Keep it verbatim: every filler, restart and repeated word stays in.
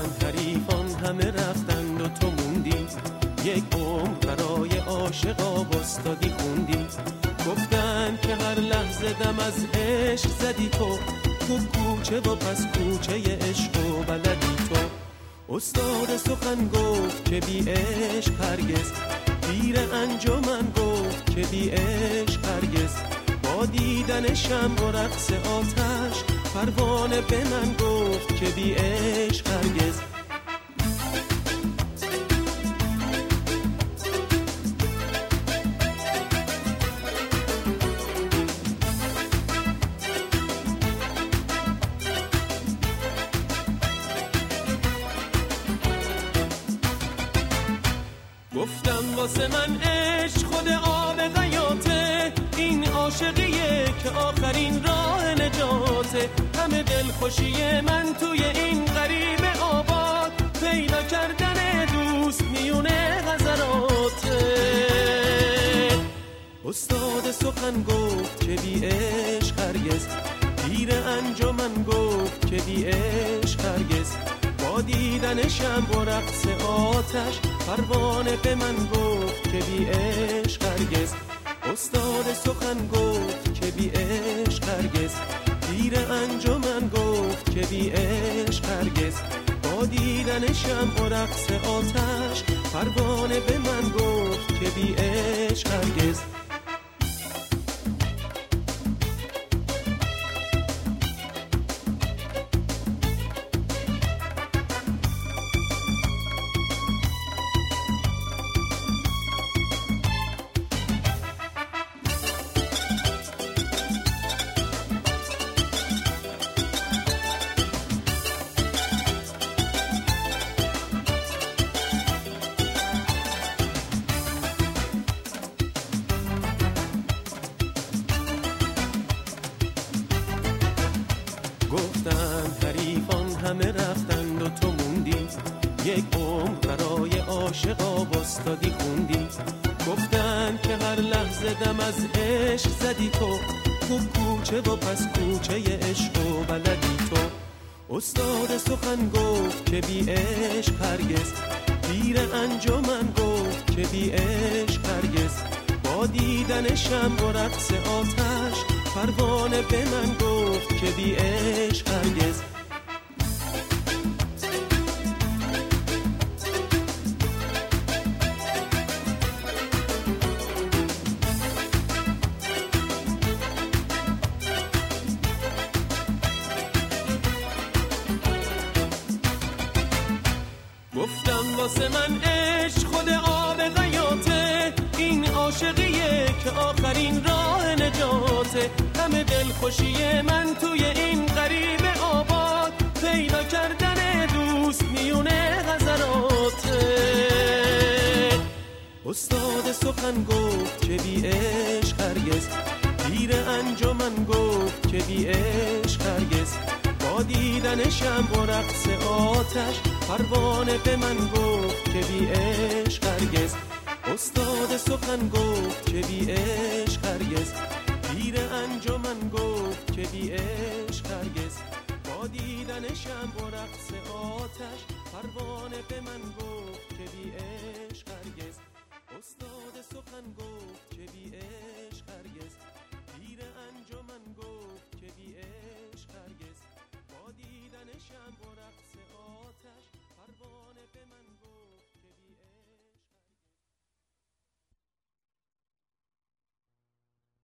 حریفان همه رفتند و تو موندی، یک عمر برای عاشقا بستادی خوندی. گفتن که هر لحظه دم از عشق زدی تو، تو کوچه و پس کوچه عشق و بلدی تو. استاد سخن گفت که بی عشق هرگز، پیر انجمن گفت که بی عشق هرگز. با دیدن شمع و رقص آتش، پروانه به من گفت که بی عشق هرگز. گفتم واسه من عشق خود آب حیاته، این عاشقیه که آخرین راه نجاته. همه دلخوشی من توی این غریب آباد، پیدا کردن دوست میونه غزراته. استاد سخن گفت که بی عشق هرگز، پیر انجمن گفت که بی عشق هرگز. با دیدن شمع و رقص آتش، پروانه به من گفت که بی عشق هرگز. استاد سخن گفت که بی عشق هرگز، پیر انجمن گفت که بی عشق هرگز. با دیدن شمع و رقص آتش، پروانه به من گفت که بی عشق هرگز. گفتن حریفان همه رفتند و تو موندی، یک عمر برای عاشقا بستادی خوندی. گفتن که هر لحظه دم از عشق زدی تو، تو کوچه و پس کوچه عشق و بلدی تو. استاد سخن گفت که بی عشق هرگز، پیر انجمن گفت که بی عشق هرگز. با دیدن شمع و رقص آتش، پروانه به من گفت که بی عشق هرگز. گفتم واسه من عشق خود آب حیاته، این عاشقیه که آخرین راه نجاته. همه دلخوشی من توی این غریب آباد، پیدا کردن دوست میونه غزراته. استاد سخن گفت که بی عشق هرگز، پیر انجمن گفت که بی عشق هرگز. با دیدن شمع و رقص آتش، پروانه به من گفت که بی عشق هرگز. استاد سخن گفت که بی عشق هرگز، پیر انجمن گفت که بی عشق هرگز. با دیدن شمع و رقص آتش، پروانه به من گفت که بی عشق هرگز. استاد سخن گفت که بی عشق هرگز، پیر انجمن